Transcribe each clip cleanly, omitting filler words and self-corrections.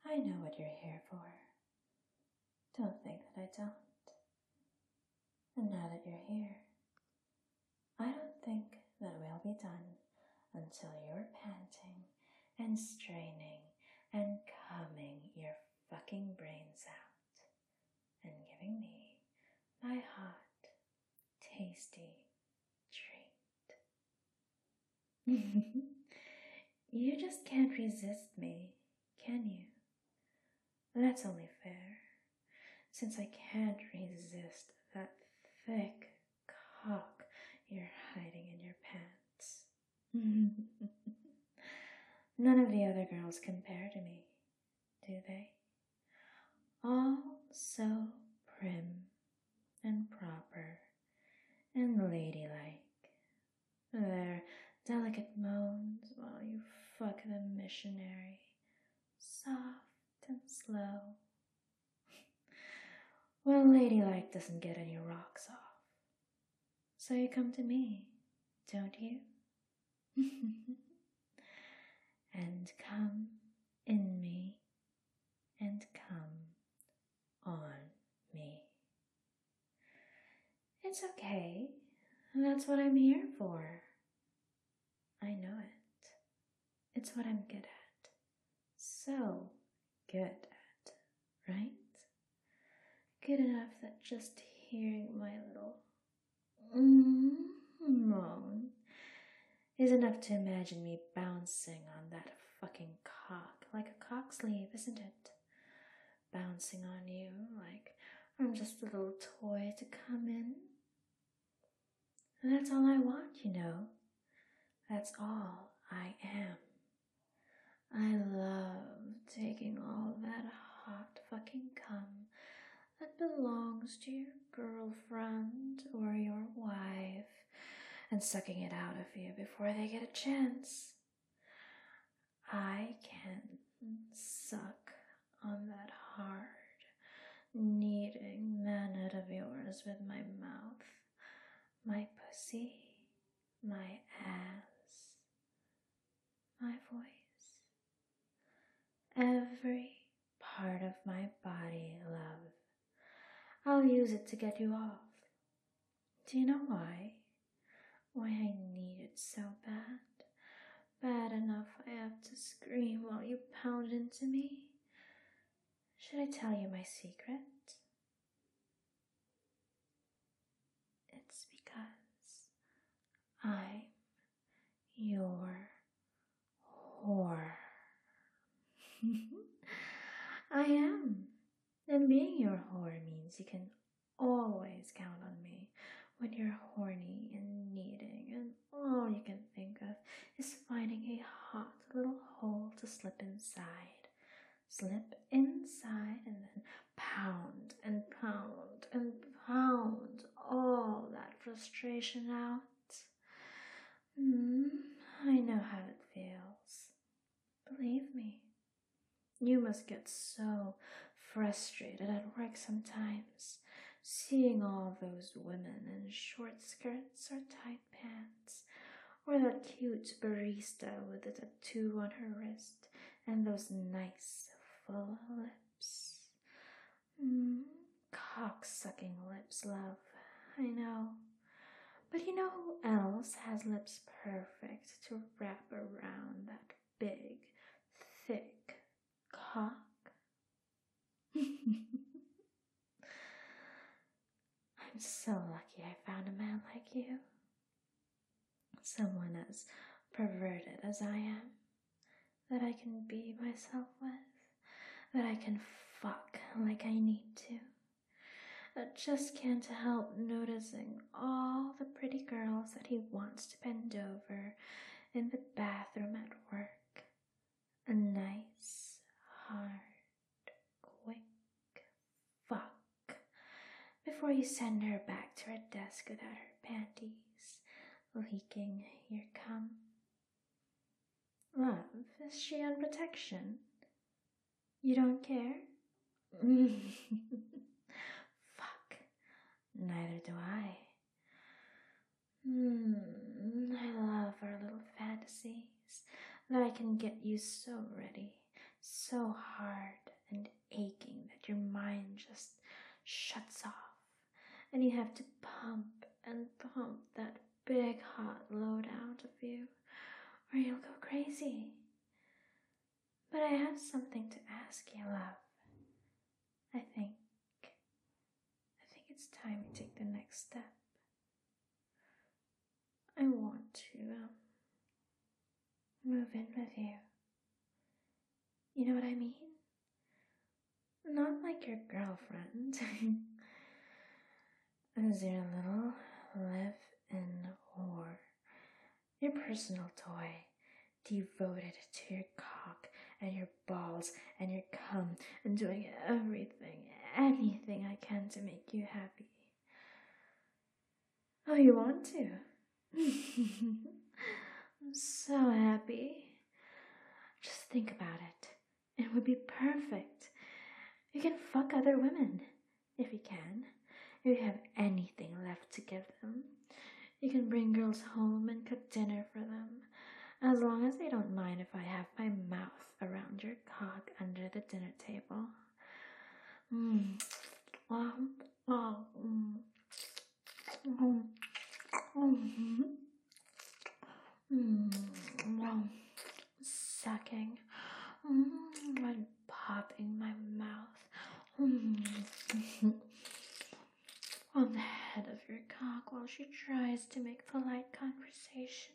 I know what you're here for. Don't think that I don't. And now that you're here, I don't think that we'll be done until you're panting and straining and coming your fucking brains out and giving me my hot, tasty treat. You just can't resist me, can you? That's only fair, since I can't resist that thick cock you're hiding in your pants. None of the other girls compare to me, do they? All so prim and proper and ladylike. Their delicate moans while you fuck the missionary, soft and slow. Well, ladylike doesn't get any rocks off. So you come to me, don't you? And come in me and come on me. It's okay. That's what I'm here for. I know it. It's what I'm good at. So good at, right? Good enough that just hearing my little moan is enough to imagine me bouncing on that fucking cock like a cock sleeve, isn't it? Bouncing on you like I'm just a little toy to come in. And that's all I want, you know. That's all I am. I love taking all that hot fucking cum that belongs to your girlfriend or your wife and sucking it out of you before they get a chance. I can suck on that hard, kneading manhood of yours with my mouth, my pussy, my ass, my voice, every part of my body, love. I'll use it to get you off. Do you know why? Why I need it so bad? Bad enough I have to scream while you pound into me? Should I tell you my secret? It's because I'm your whore. I am. And being your whore means you can always count on me when you're horny and needing, and all you can think of is finding a hot little hole to slip inside. Slip inside and then pound and pound and pound all that frustration out. I know how it feels. Believe me. You must get so frustrated at work sometimes, seeing all those women in short skirts or tight pants, or that cute barista with a tattoo on her wrist and those nice full lips. Cock-sucking lips, love, I know. But you know who else has lips perfect to wrap around that big, thick cock? I'm so lucky I found a man like you. Someone as perverted as I am, that I can be myself with, that I can fuck like I need to. That just can't help noticing all the pretty girls that he wants to bend over in the bathroom at work. A nice, hard, quick fuck before you send her back to her desk without her panties leaking your cum. Love, is she on protection? You don't care? Fuck, neither do I. I love our little fantasies, that I can get you so ready so hard and aching that your mind just shuts off, and you have to pump and pump that big hot load out of you, or you'll go crazy. But I have something to ask you, love. I think it's time we take the next step. I want to move in with you. You know what I mean? Not like your girlfriend. As your little live-in whore. Your personal toy, devoted to your cock and your balls and your cum, and doing anything I can to make you happy. Oh, you want to? I'm so happy. Just think about it. It would be perfect. You can fuck other women, if you can. If you have anything left to give them. You can bring girls home and cook dinner for them, as long as they don't mind if I have my mouth around your cock under the dinner table. Sucking and popping my mouth on the head of your cock while she tries to make polite conversation.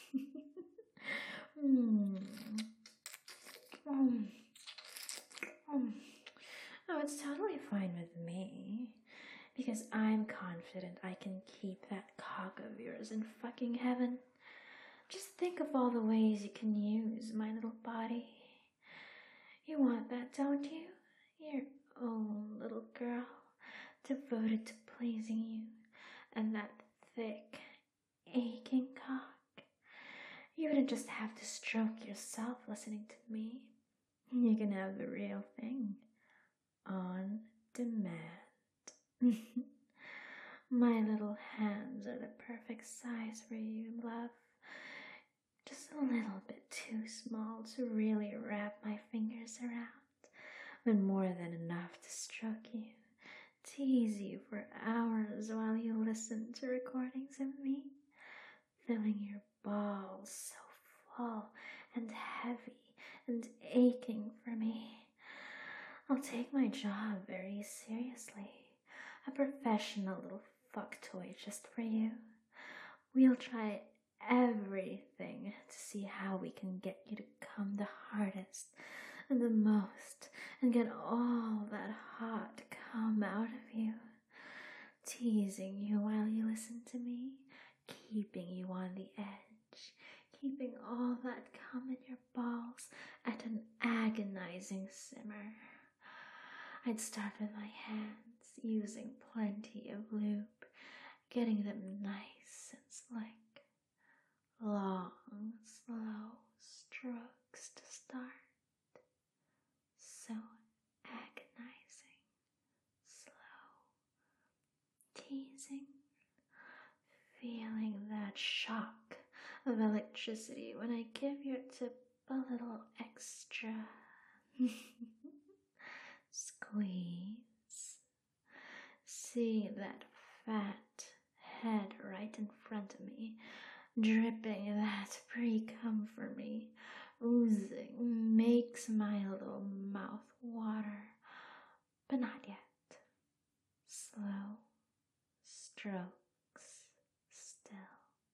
Oh, it's totally fine with me, because I'm confident I can keep that cock of yours in fucking heaven. Just think of all the ways you can use my little body. You want that, don't you? Your own little girl, devoted to pleasing you, and that thick, aching cock. You wouldn't just have to stroke yourself listening to me. You can have the real thing. On demand. My little hands are the perfect size for you, love. Just a little bit too small to really wrap my fingers around, but more than enough to stroke you, tease you for hours while you listen to recordings of me, filling your balls so full and heavy and aching for me. I'll take my job very seriously. A professional little fuck toy just for you. We'll try everything to see how we can get you to come the hardest and the most and get all that hot cum out of you. Teasing you while you listen to me, keeping you on the edge, keeping all that cum in your balls at an agonizing simmer. I'd start with my hands, using plenty of lube, getting them nice and slick. Long, slow strokes to start. So agonizing. Slow. Teasing. Feeling that shock of electricity when I give your tip a little extra. Squeeze. See that fat head right in front of me, dripping that pre-cum for me, oozing, makes my little mouth water, but not yet. Slow strokes still.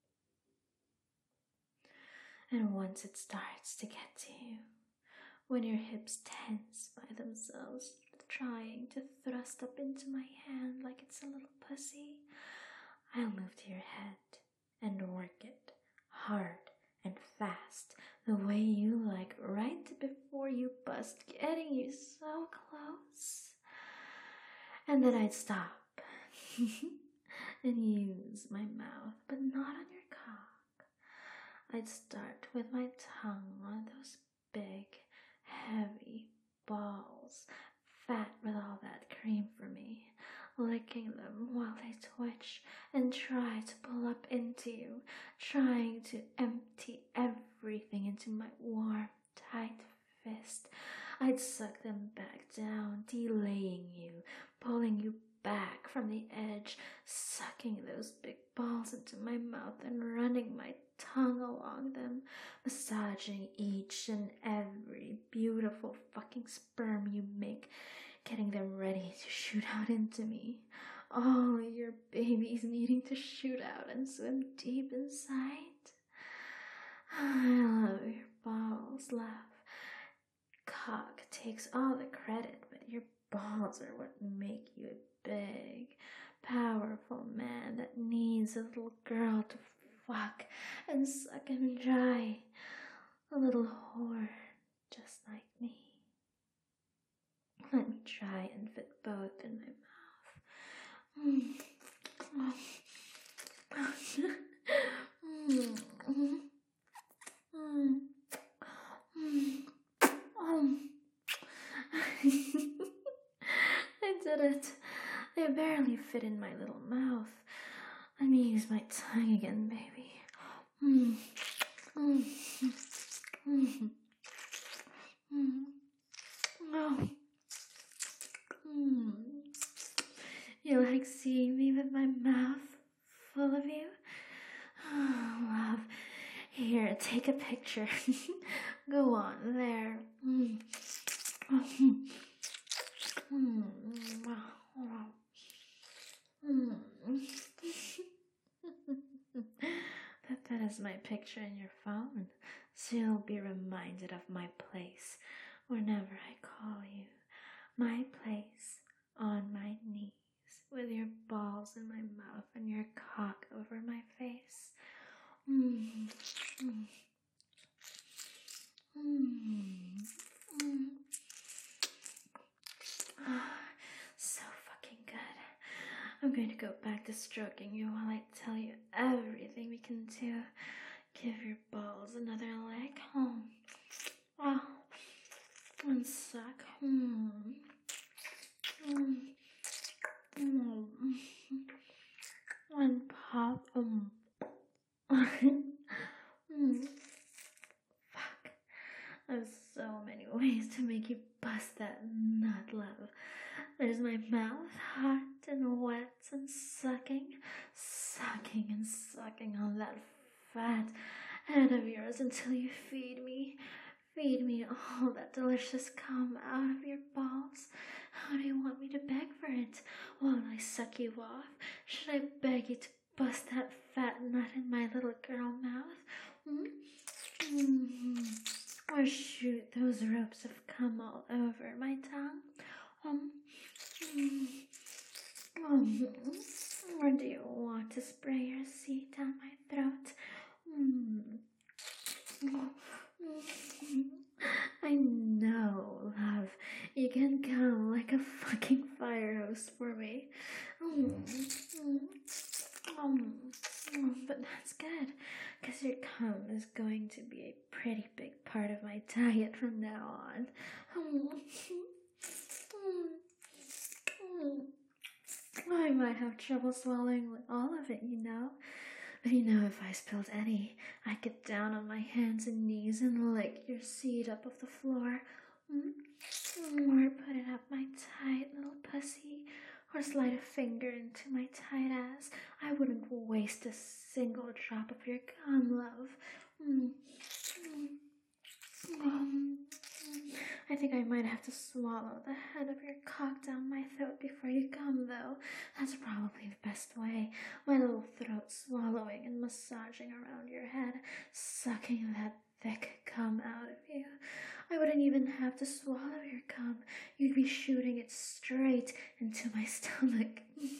And once it starts to get to you, when your hips tense by themselves, trying to thrust up into my hand like it's a little pussy, I'll move to your head and work it hard and fast, the way you like, right before you bust, getting you so close. And then I'd stop and use my mouth, but not on your cock. I'd start with my tongue on those big, heavy balls, fat with all that cream for me, licking them while they twitch and try to pull up into you, trying to empty everything into my warm, tight fist I'd suck them back down, delaying you, pulling you back from the edge, sucking those big balls into my mouth and running my tongue along them, massaging each and every beautiful fucking sperm you make, getting them ready to shoot out into me. All your babies needing to shoot out and swim deep inside. I love your balls, love. Cock takes all the credit, but your balls are what make you a big, powerful man that needs a little girl to fuck and suck him dry. A little whore just like me. Let me try and fit both in my mouth. I did it. They barely fit in my little mouth. Let me use my tongue again, baby. Oh. You like seeing me with my mouth full of you? Oh, love. Here, take a picture. Go on, there. That is my picture in your phone, so you'll be reminded of my place whenever I call you. My place on my knees, with your balls in my mouth and your cock over my face. So fucking good. I'm going to go back to stroking you while I tell you everything we can do. Give your balls another lick. Oh. And suck. And pop. Fuck. There's so many ways to make you bust that nut, love. There's my mouth, hot and wet and sucking and sucking on that fat head of yours until you feed me all that delicious cum out of your balls. How do you want me to beg for it? Won't I suck you off? Should I beg you to bust that fat nut in my little girl mouth? Or shoot those ropes of cum all over my tongue? Or do you want to spray your seed down my throat? I know, love. You can come like a fucking fire hose for me. But that's good, because your cum is going to be a pretty big part of my diet from now on. I might have trouble swallowing all of it, you know. But you know, if I spilled any, I'd get down on my hands and knees and lick your seed up off the floor. Or put it up my tight little pussy. Or slide a finger into my tight ass. I wouldn't waste a single drop of your cum, love. I think I might have to swallow the head of your cock down my throat before you come, though. That's probably the best way. My little throat swallowing and massaging around your head, sucking that thick cum out of you. I wouldn't even have to swallow your cum. You'd be shooting it straight into my stomach.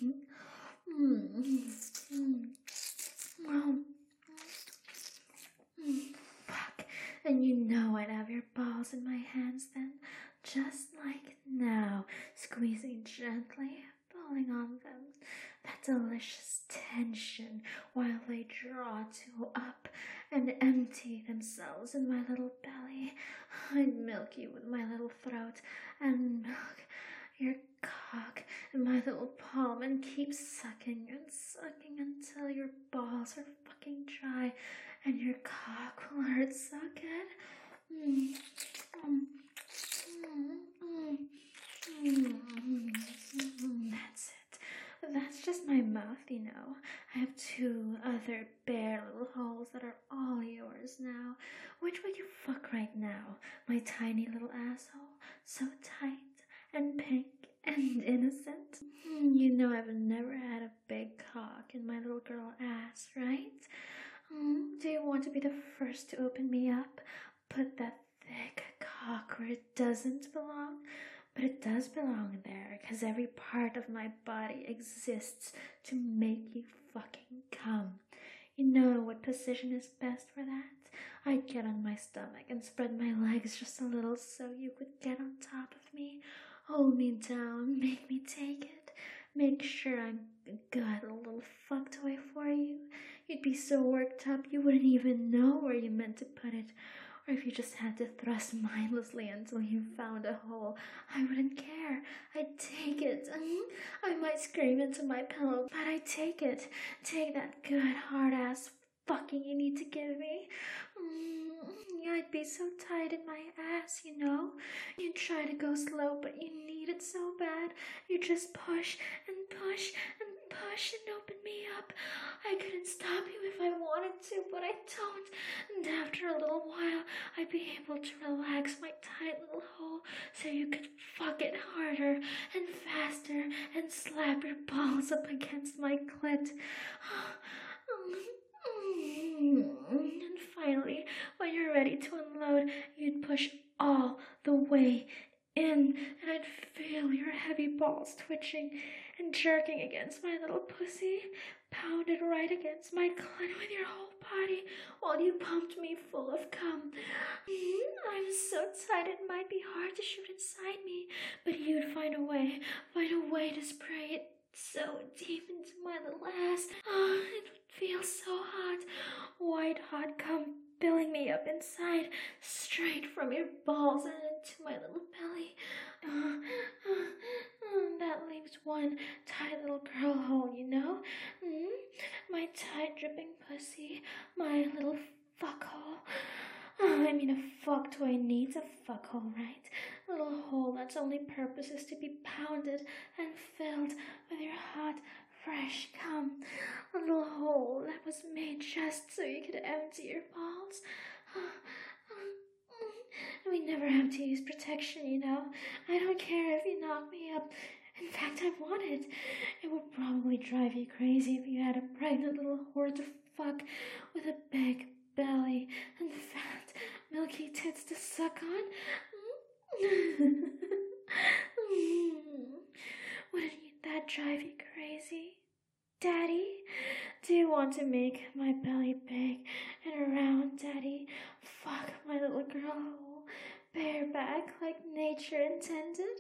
Fuck. And you know I'd have your balls in my hands then, just like now, squeezing gently, pulling on them. That delicious tension while they draw to up and empty themselves in my little belly. I'd milk you with my little throat and milk your cock in my little palm and keep sucking and sucking until your balls are fucking dry and your cock will hurt so good. now, my tiny little asshole, so tight and pink and innocent. You know I've never had a big cock in my little girl ass, right? Do you want to be the first to open me up? Put that thick cock where it doesn't belong? But it does belong there, because every part of my body exists to make you fucking come. You know what position is best for that? I'd get on my stomach and spread my legs just a little so you could get on top of me. Hold me down, make me take it. Make sure I'm a good little fuck toy for you. You'd be so worked up you wouldn't even know where you meant to put it. Or if you just had to thrust mindlessly until you found a hole, I wouldn't care. I'd take it. I might scream into my pillow, but I'd take it. Take that good hard-ass fucking you need to give me. I'd be so tight in my ass, you know. You'd try to go slow, but you need it so bad. You just push and push and push and open me up. I couldn't stop you if I wanted to, but I don't. And after a little while, I'd be able to relax my tight little hole so you could fuck it harder and faster and slap your balls up against my clit. And finally, when you're ready to unload, you'd push all the way in, and I'd feel your heavy balls twitching and jerking against my little pussy, pounded right against my clit with your whole body while you pumped me full of cum. I'm so tight it might be hard to shoot inside me, but you'd find a way to spray it so deep into my little ass. It would feel so hot, white hot cum filling me up inside, straight from your balls and into my little belly. That leaves one tight little girl hole, you know? My tight dripping pussy, my little fuck hole. I mean, a fuck toy needs a fuck hole, right? A little hole that's only purpose is to be pounded and filled with your hot, fresh cum. A little hole that was made just so you could empty your balls. We never have to use protection, you know. I don't care if you knock me up. In fact, I want it. It would probably drive you crazy if you had a pregnant little whore to fuck with a big belly and fat, milky tits to suck on. Wouldn't that drive you crazy? Daddy, do you want to make my belly big and round, Daddy? Fuck my little girl bareback like nature intended?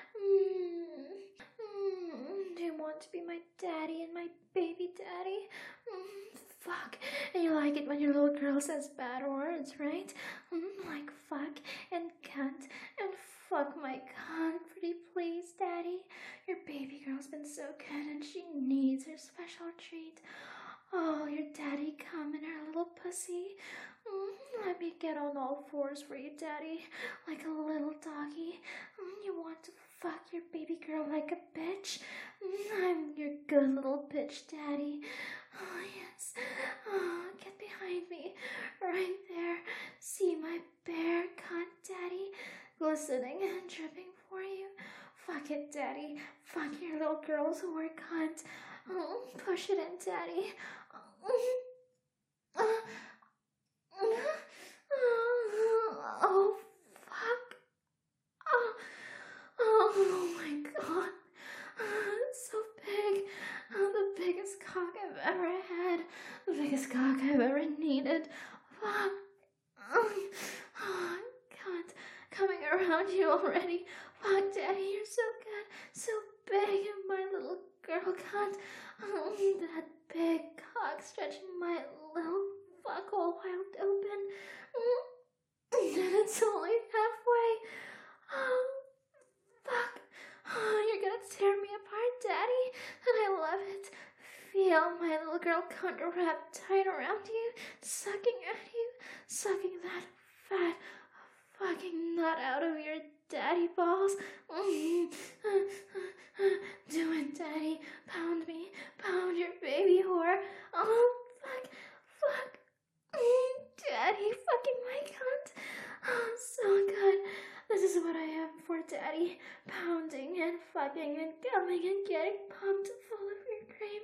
Do you want to be my daddy and my baby daddy? Fuck. And you like it when your little girl says bad words, right? Like fuck and cunt and fuck my cunt, pretty please, Daddy. Your baby girl's been so good and she needs her special treat. Oh, your daddy come in her little pussy. Let me get on all fours for you, Daddy, like a little doggy. You want to fuck your baby girl like a bitch? I'm your good little bitch, Daddy. Oh, yes. Oh, get behind me. Right there. See my bare cunt, Daddy, glistening and dripping for you. Fuck it, Daddy. Fuck your little girl's whore cunt. Push it in, Daddy. Oh, fuck. Oh my God. It's so big. The biggest cock I've ever had. The biggest cock I've ever needed. Fuck. Oh, God. Coming around you already. Fuck, Daddy, you're so good. So big. And my little girl cunt. That big cock stretching my little fuck hole wide open. And it's only halfway. Oh, fuck. Oh, you're gonna tear me apart, Daddy. And I love it. Feel my little girl cunt wrapped tight around you, sucking at you, sucking that fat fucking nut out of your daddy balls. Do it, Daddy. Pound me. Pound your baby whore. Oh, fuck. Fuck. Daddy, fucking my cunt. So good. This is what I am for, Daddy. Pounding and fucking and coming and getting pumped full of your cream.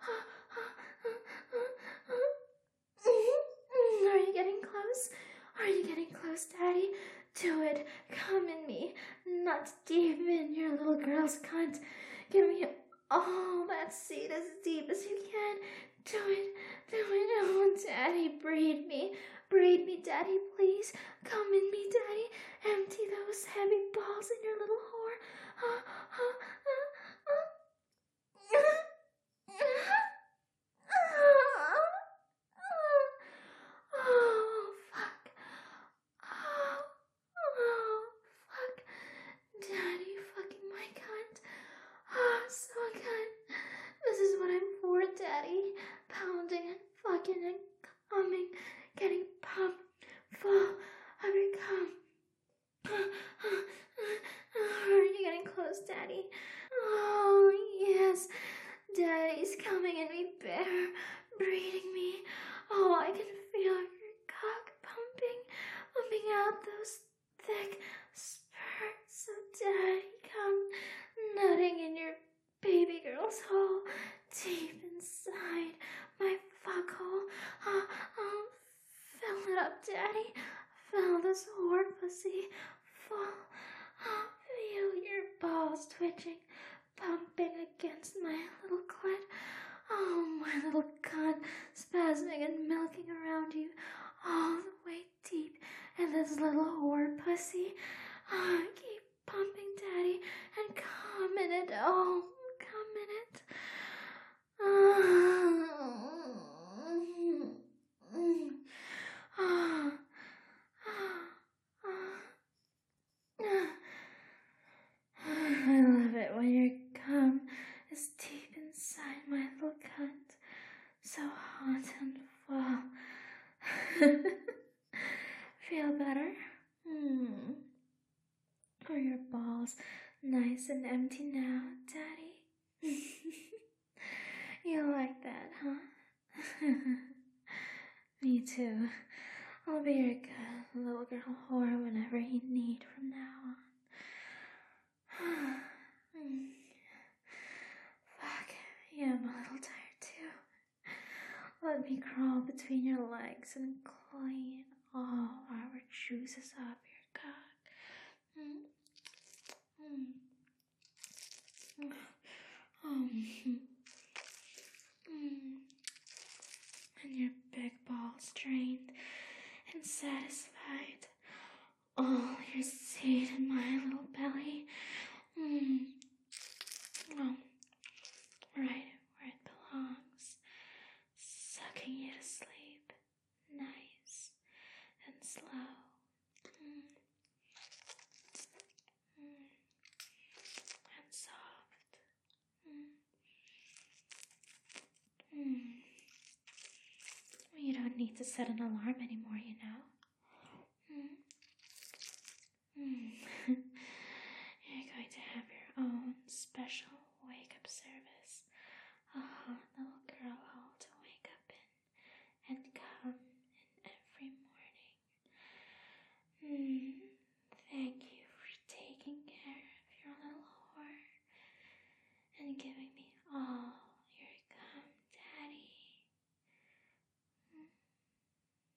Are you getting close? Are you getting close, Daddy? Do it. Come in me. Not deep in your little girl's cunt. Give me all that seed as deep as you can. Do it. Do it. Oh, Daddy, breed me. Breed me, Daddy, please. Come in me, Daddy. Empty those heavy balls in your little whore. Oh, fuck. Oh, fuck. Daddy fucking my cunt. So good. This is what I'm for, Daddy. Pounding and fucking and coming. Getting pumped full of your cum. Are you getting close, Daddy? Oh, yes. Daddy's coming in me bare, breeding me. Oh, I can feel your cock pumping out those thick spurts of Daddy cum, nutting in your baby girl's hole, deep inside my fuck hole. Fill it up, Daddy. Fill this whore pussy full. Feel your balls twitching, pumping against my little clit. Oh, my little cunt, spasming and milking around you, all the way deep in this little whore pussy. Keep pumping, Daddy, and come in it. Oh, come in it. I love it when your cum is deep inside my little cunt, so hot and full. Feel better? Are your balls nice and empty now, Daddy? You like that, huh? Me too. I'll be your good little girl whore whenever you need from now on. Fuck, yeah, I'm a little tired too. Let me crawl between your legs and clean all our juices off your cock. And your big balls drained and satisfied. All your seed in my little belly. Oh, right where it belongs. Sucking you to sleep. Nice and slow. And soft. You don't need to set an alarm anymore, you know.